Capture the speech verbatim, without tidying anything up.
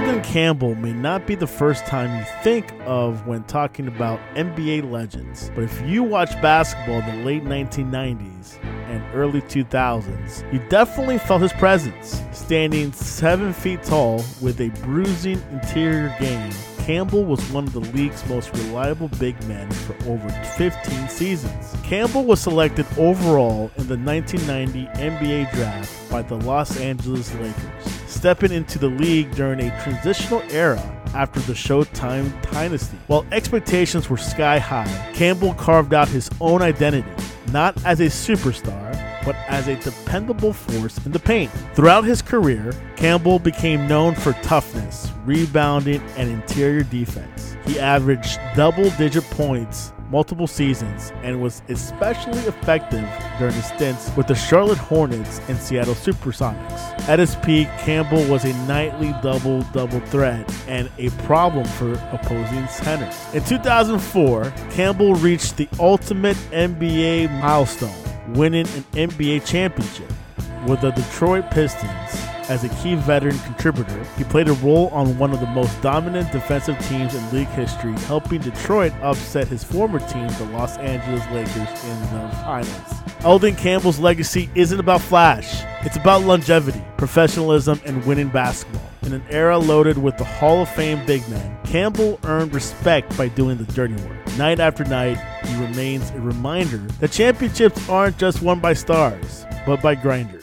Elden Campbell may not be the first time you think of when talking about N B A legends, but if you watch basketball in the late nineteen nineties and early two thousands, you definitely felt his presence. Standing seven feet tall with a bruising interior game, Campbell was one of the league's most reliable big men for over fifteen seasons. Campbell was selected overall in the nineteen ninety N B A draft by the Los Angeles Lakers, stepping into the league during a transitional era after the Showtime dynasty. While expectations were sky high, Campbell carved out his own identity, not as a superstar, but as a dependable force in the paint. Throughout his career, Campbell became known for toughness, rebounding, and interior defense. He averaged double-digit points multiple seasons and was especially effective during his stints with the Charlotte Hornets and Seattle Supersonics. At his peak, Campbell was a nightly double-double threat and a problem for opposing centers. In two thousand four, Campbell reached the ultimate N B A milestone, winning an N B A championship with the Detroit Pistons. As a key veteran contributor, he played a role on one of the most dominant defensive teams in league history, helping Detroit upset his former team, the Los Angeles Lakers, in the finals. Elden Campbell's legacy isn't about flash. It's about longevity, professionalism, and winning basketball. In an era loaded with the Hall of Fame big men, Campbell earned respect by doing the dirty work. Night after night, he remains a reminder that championships aren't just won by stars, but by grinders.